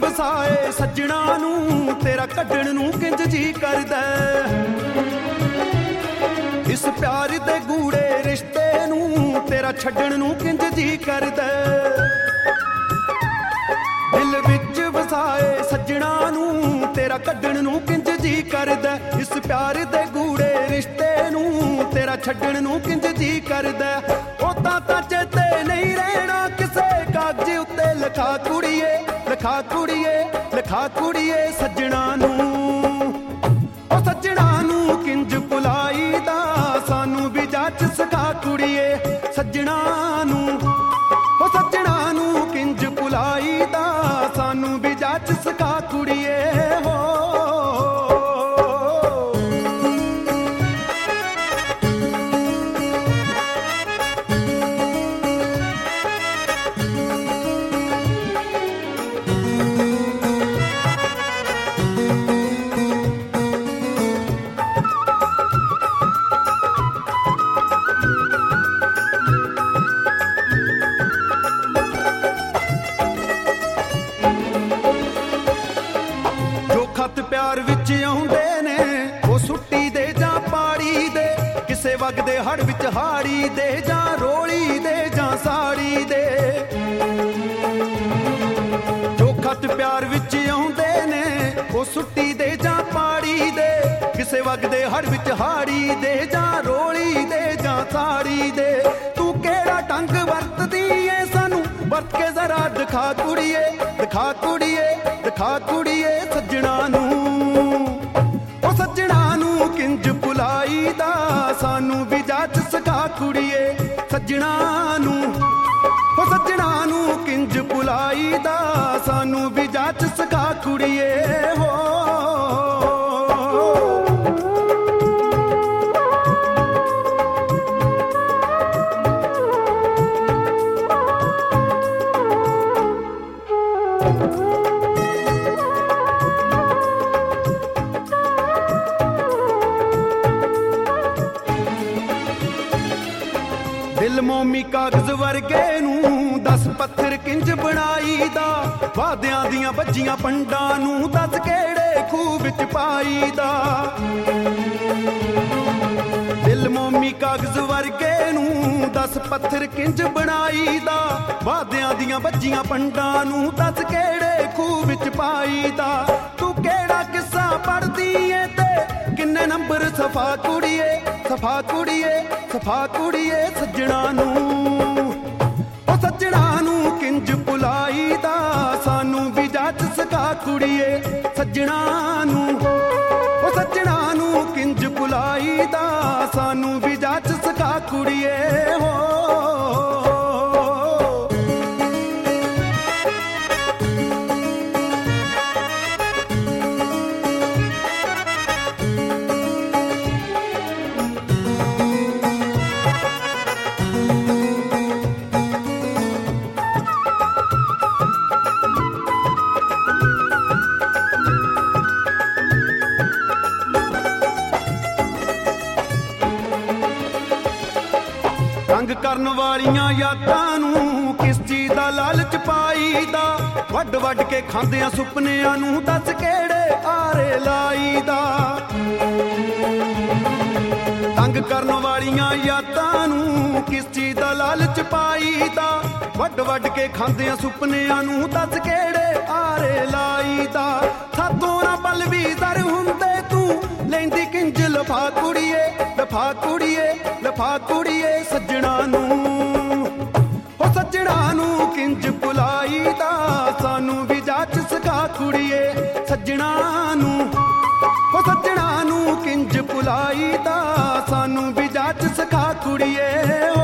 ਵਸਾਏ ਸੱਜਣਾ ਨੂੰ ਤੇਰਾ ਕੱਢਣ ਨੂੰ ਕਿੰਜ ਜੀ ਕਰਦਾ ਇਸ ਪਿਆਰ ਦੇ ਗੂੜੇ ਰਿਸ਼ਤੇ ਨੂੰ ਤੇਰਾ ਛੱਡਣ ਨੂੰ ਕਿੰਜ ਜੀ ਕਰਦਾ ਦਿਲ ਵਿੱਚ ਵਸਾਏ ਸੱਜਣਾ ਨੂੰ ਤੇਰਾ ਕੱਢਣ ਨੂੰ ਕਿੰਜ ਜੀ ਕਰਦਾ ਇਸ ਪਿਆਰ ਦੇ ਗੂੜੇ ਰਿਸ਼ਤੇ ਨੂੰ ਤੇਰਾ ਛੱਡਣ ਨੂੰ ਕਿੰਜ ਜੀ ਕਰਦਾ ਉਹ ਤਾਂ ਚੇਤੇ ਨਹੀਂ ਰਹਿਣਾ ਕਿਸੇ ਕਾਗਜ਼ ਉੱਤੇ ਲਿਖਾ ਕੁੜੀਏ ਲਿਖਾ ਕੁੜੀਏ ਲਿਖਾ ਕੁੜੀਏ ਸੱਜਣਾ ਨੂੰ ਉਹ ਸੱਜਣਾ ਨੂੰ ਕਿੰਜ ਭੁਲਾਈਦਾ ਸਾਨੂੰ ਵੀ ਜਾਚ ਸਿਖਾ ਕੁੜੀਏ ਸੱਜਣਾ ਨੂੰ ਉਹ ਸੱਜਣਾ ਨੂੰ ਕਿੰਜ ਭੁਲਾਈਦਾ ਸਾਨੂੰ ਵੀ ਜਾਚ ਸਿਖਾ ਕੁੜੀਏ ਹੋ ਪਿਆਰ ਵਿੱਚ ਆਉਂਦੇ ਨੇ ਉਹ ਸੁੱਟੀ ਦੇ ਜਾਂ ਪਾੜੀ ਦੇ ਕਿਸੇ ਵਗਦੇ ਹੜ ਵਿੱਚ ਹਾੜੀ ਦੇ ਜਾਂ ਰੋਲੀ ਦੇ ਜਾਂ ਸਾੜੀ ਦੇ ਜੋ ਖਤ ਪਿਆਰ ਵਿੱਚ ਆਉਂਦੇ ਨੇ ਉਹ ਸੁੱਟੀ ਦੇ ਜਾਂ ਪਾੜੀ ਦੇ ਕਿਸੇ ਵਗਦੇ ਹੜ ਵਿੱਚ ਹਾੜੀ ਦੇ ਜਾਂ ਰੋਲੀ ਦੇ ਜਾਂ ਸਾੜੀ ਦੇ ਤੂੰ ਕਿਹੜਾ ਢੰਗ ਵਰਤਦੀ ਏ ਸਾਨੂੰ ਵਰਤ ਕੇ ਜ਼ਰਾ ਦਿਖਾ ਕੁੜੀਏ ਦਿਖਾ ਕੁੜੀਏ ਦਿਖਾ ਕੁੜੀਏ ਸੱਜਣਾ ਨੂੰ ਉਹ ਸੱਜਣਾ ਨੂੰ ਕਿੰਜ ਭੁਲਾਈਦਾ ਸਾਨੂੰ ਵੀ ਜਾਚ ਸਿਖਾ ਕੁੜੀਏ ਸੱਜਣਾ ਨੂੰ ਉਹ ਸੱਜਣਾ ਨੂੰ ਕਿੰਜ ਭੁਲਾਈਦਾ ਸਾਨੂੰ ਵੀ ਜਾਚ ਸਿਖਾ ਕੁੜੀਏ ਹੋ ਦਿਲ ਮੋਮੀ ਕਾਗਜ਼ ਵਰਗੇ ਨੂੰ 10 ਪੱਥਰ ਕਿੰਜ ਬਣਾਈਦਾ ਵਾਦਿਆਂ ਦੀਆਂ ਵੱਜੀਆਂ ਪੰਡਾਂ ਨੂੰ ਦੱਸ ਕਿਹੜੇ ਖੂਹ ਵਿੱਚ ਪਾਈਦਾ ਦਿਲ ਮੋਮੀ ਕਾਗਜ਼ ਵਰਗੇ ਨੂੰ 10 ਪੱਥਰ ਕਿੰਜ ਬਣਾਈਦਾ ਵਾਦਿਆਂ ਦੀਆਂ ਵੱਜੀਆਂ ਪੰਡਾਂ ਨੂੰ ਦੱਸ ਕਿਹੜੇ ਖੂਹ ਵਿੱਚ ਪਾਈਦਾ ਤੂੰ ਕਿਹੜਾ ਕਿੱਸਾ ਪੜ੍ਹਦੀ ਏ ਤੇ ਕਿੰਨੇ ਨੰਬਰ ਸਫਾ ਕੁੜੀਏ ਸਫਾ ਕੁੜੀਏ ਸਫਾ ਕੁੜੀਏ ਸੱਜਣਾ ਨੂੰ ਉਹ ਸੱਜਣਾ ਨੂੰ ਕਿੰਜ ਭੁਲਾਈਦਾ ਸਾਨੂੰ ਵੀ ਜਾਚ ਸਿਖਾ ਕੁੜੀਏ ਸੱਜਣਾ ਨੂੰ ਉਹ ਸੱਜਣਾ ਨੂੰ ਕਿੰਜ ਭੁਲਾਈਦਾ ਸਾਨੂੰ ਵੀ ਜਾਚ ਸਿਖਾ ਕੁੜੀਏ ਹੋ ਤੰਗ ਕਰਨ ਵਾਲੀਆਂ ਯਾਦਾਂ ਨੂੰ ਕਿਸ ਚੀਜ਼ ਦਾ ਲਾਲਚ ਪਾਈਦਾ ਵੱਡ ਵੱਡ ਕੇ ਖਾਂਦਿਆਂ ਸੁਪਨਿਆਂ ਨੂੰ ਦੱਸ ਕਿਹੜੇ ਆਰੇ ਲਾਈਦਾ ਤੰਗ ਕਰਨ ਵਾਲੀਆਂ ਯਾਦਾਂ ਨੂੰ ਕਿਸ ਚੀਜ਼ ਦਾ ਲਾਲਚ ਪਾਈਦਾ ਵੱਡ ਵੱਡ ਕੇ ਖਾਂਦਿਆਂ ਸੁਪਨਿਆਂ ਨੂੰ ਦੱਸ ਕਿਹੜੇ ਆਰੇ ਲਾਈਦਾ ਸਾਥੋਂ ਨਾ ਪਲ ਵੀ ਜ਼ਰ ਹੁੰਦੇ ਤੂੰ ਲੈਂਦੀ ਕਿੰਜ ਲਫਾ ਕੁੜੀਏ ਲਫਾ ਕੁੜੀਏ ਲਫਾ ਕੁੜੀਏ ਸੱਜਣਾ ਨੂੰ ਉਹ ਸੱਜਣਾ ਨੂੰ ਕਿੰਜ ਭੁਲਾਈਦਾ ਸਾਨੂੰ ਵੀ ਜਾਚ ਸਿਖਾ ਕੁੜੀਏ ਸੱਜਣਾ ਨੂੰ ਉਹ ਸੱਜਣਾ ਨੂੰ ਕਿੰਜ ਭੁਲਾਈਦਾ ਸਾਨੂੰ ਵੀ ਜਾਚ ਸਿਖਾ ਕੁੜੀਏ